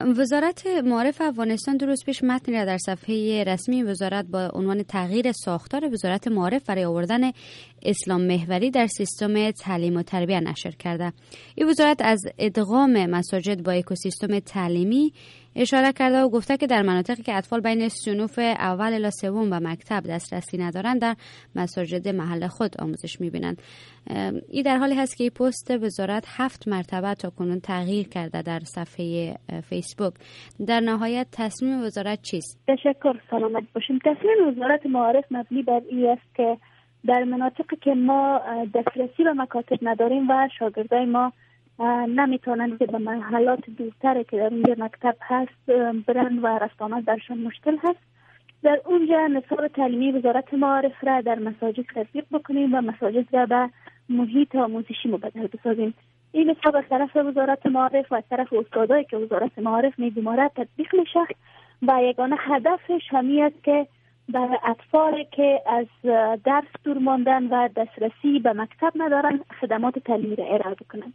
وزارت معارف افغانستان 2 روز پیش متنی را در صفحه رسمی وزارت با عنوان تغییر ساختار وزارت معارف برای آوردن اسلام محوری در سیستم تعلیم و تربیت نشر کرده. این وزارت از ادغام مساجد با اکوسیستم تعلیمی اشاره کرده و گفته که در مناطقی که اطفال بین صنوف اول الی سوم و مکتب دسترسی ندارند در مساجد محل خود آموزش می‌بینند. این در حالی هست که این پست وزارت 7 مرتبه تا کنون تغییر کرده در صفحه فیسبوک. در نهایت تصمیم وزارت چیست؟ تشکر، سلامت باشیم. تصمیم وزارت معارف مبنی بر این است که در مناطقی که ما دسترسی به مکاتب نداریم و شاگردای ما نمیتونن که به محلات دورتر که در اونجا مکتب هست برن و رفت آمد درشان مشکل هست، در اونجا نصاب تعلیمی وزارت معارف را در مساجد تطبیق بکنیم و مساجد را به محیط آموزشی مبدل بسازیم. این نصاب از طرف وزارت معارف و از طرف استادایی که وزارت معارف میگمارد تطبیق میشه و یگانه هدفش همین است که برای اطفالی که از درس دور ماندن و دسترسی به مکتب ندارن خدمات تعلیمی را ارائه بکنن.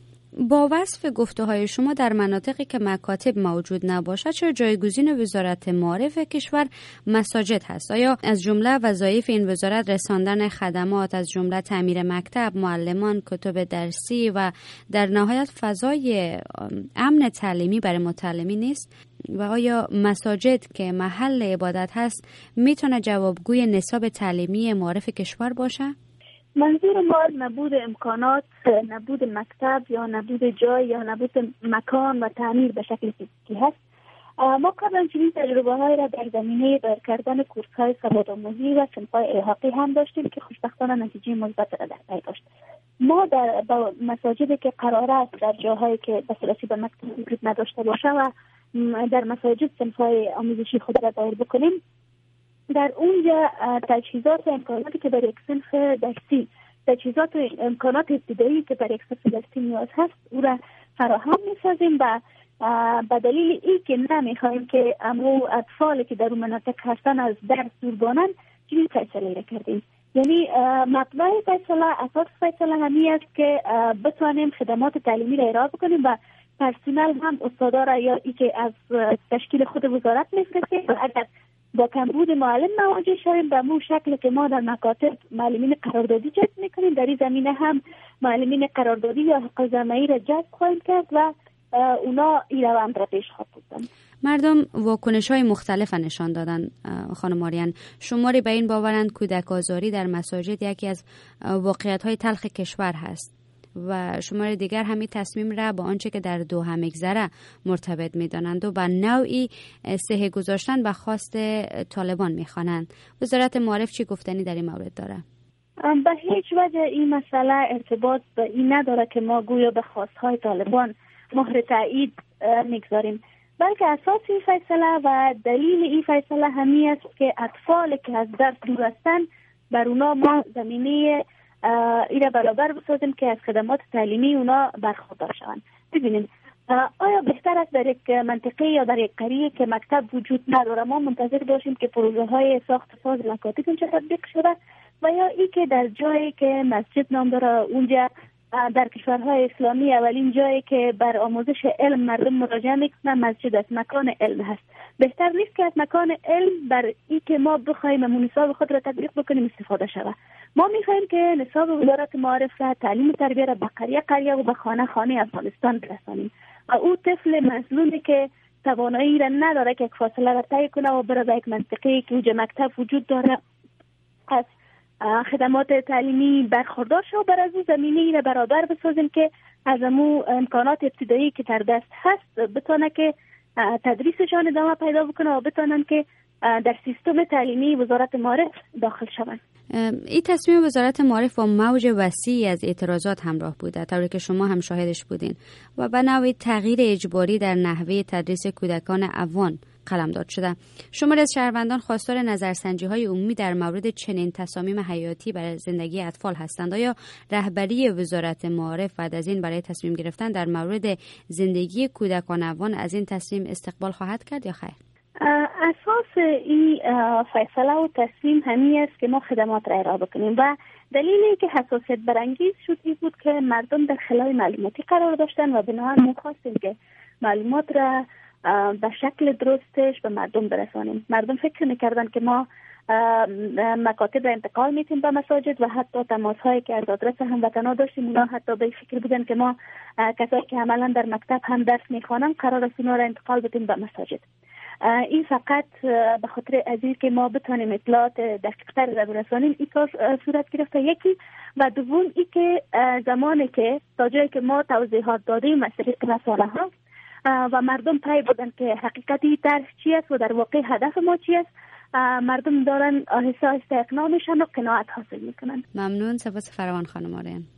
با وصف گفته‌های شما در مناطقی که مکاتب موجود نباشد چه جایگزین وزارت معارف کشور مساجد هست؟ آیا از جمله وظایف این وزارت رساندن خدمات از جمله تعمیر مکتب، معلمان، کتب درسی و در نهایت فضای امن تعلیمی برای متعلمین نیست؟ و آیا مساجد که محل عبادت هست میتونه جوابگوی نصاب تعلیمی معارف کشور باشه؟ منظور ما نبود امکانات، نبود مکتب یا نبود جای یا نبود مکان و تعمیر به شکل فیزیکی هست. ما قبلا چنین تجربه های را در زمینه دایر کردن کورس های سوادآموزی و صنف‌های الحاقی هم داشتیم که خوشبختانه نتیجه مثبت را در پی داشت. ما در مساجدی که قرار است در جاهایی که دسترسی به مکتب وجود نداشته باشه و در مساجد صنف‌های آموزشی خود را دایر بکنیم، در اونجا تجهیزات و امکاناتی که برای یک صنف درسی، تجهیزات و امکانات ابتدایی که برای یک صنف درسی نیاز هست او را فراهم می‌سازیم و به دلیل این که نمی‌خوایم که امو اطفالی که در اون مناطق هستن از درس دور بانن چنین فیصله را کردیم. یعنی مطلع فیصله، اساس فیصله همین است که بتوانیم خدمات تعلیمی را ارائه بکنیم و پرسنل هم استادا را یا ای که از تشکیل خود وزارت می‌فرستیم و اگر با کمبود معلم مواجه شویم به مو شکل که ما در مکاتب معلمین قراردادی جذب میکنیم، در این زمینه هم معلمین قراردادی یا حق زمینی را جذب خواهیم کرد و اونا این روند را پیش خواهد بردن. مردم واکنش‌های مختلف نشان دادن. خانم آریان، شماری به این باورند کودک آزاری در مساجد یکی از واقعیت‌های تلخ کشور هست و شمار دیگر همین تصمیم را با آنچه که در دوحه می‌گذره مرتبط می‌دانند و به نوعی صحه گذاشتن به خواست طالبان می‌خوانند. وزارت معارف چی گفتنی در این مورد داره؟ به هیچ وجه این مسئله ارتباط به این نداره که ما گویا به خواست‌های طالبان مهر تایید می‌گذاریم، بلکه اساس این فیصله و دلیل این فیصله همین است که اطفالی که از درس دور هستند بر اونا ما زمینه ایره برابر بسازیم که از خدمات تعلیمی اونا برخوردار شوند. ببینید آیا بهتر است در یک منطقه یا در یک قریه که مکتب وجود نداره ما منتظر باشیم که پروژه های ساخت ساز مکاتب اونجا تطبیق شده و یا ای که در جایی که مسجد نام داره اونجا در کشورهای اسلامی اولین جایی که بر آموزش علم مردم مراجعه میکنن مسجد است، مکان علم هست. بهتر نیست که از مکان علم بر ای که ما بخوایم نصاب خود را تطبیق بکنیم استفاده شود. ما میخوایم که نصاب وزارت معارف را تعلیم و تربیت را به قریه و به خانه افغانستان برسانیم. او طفل مظلومی که توانایی را نداره که یک فاصله را طی کنه و بره به یک منطقه که اونجا مکتب وجود داره از خدمات تعلیمی برخوردار شو، بر از اون زمینه را برابر بسازیم که از امو امکانات ابتدایی که در دست هست بتونه که تدریسشان ادامه پیدا بکنه و بتونن که در سیستم تعلیمی وزارت معارف داخل شوند. این تصمیم وزارت معارف با موج وسیعی از اعتراضات همراه بوده، طوری که شما هم شاهدش بودین و به نوعی تغییر اجباری در نحوه تدریس کودکان افغان قلمداد شده. شماری از شهروندان خواستار نظرسنجی‌های عمومی در مورد چنین تصامیم حیاتی برای زندگی اطفال هستند. آیا رهبری وزارت معارف بعد از این برای تصمیم گرفتن در مورد زندگی کودکان افغان از این تصمیم استقبال خواهد کرد یا خیر؟ اساس این فیصله و تصمیم همین است که ما خدمات را ارائه بکنیم و دلیلی که حساسیت برانگیز شد این بود که مردم در خلای معلوماتی قرار داشتن و بنابراین ما خواستیم که معلومات را به شکل درستش به مردم برسانیم. مردم فکر میکردن که ما مکاتب را انتقال میتیم به مساجد و حتی تماس هایی که از آدرس هموطنا داشتیم اونا حتی به فکر بودن که ما کسایی که عملا در مکتب هم درس میخوانن قرار است اونا را انتقال بدیم به مساجد. این فقط به خاطر ازی که ما بتانیم اطلاعات دقیق‌تر را برسانیم این کار صورت گرفته. یکی و دوم ای که زمانی که تا جایی که ما توضیحات دادیم از طریق رسانه ها و مردم پی بودن که حقیقتی طرح چی است و در واقع هدف ما چی است، مردم دارن آهسته آهسته اقناع میشن و قناعت حاصل میکنن. ممنون. سپاس فراوان خانم آریان.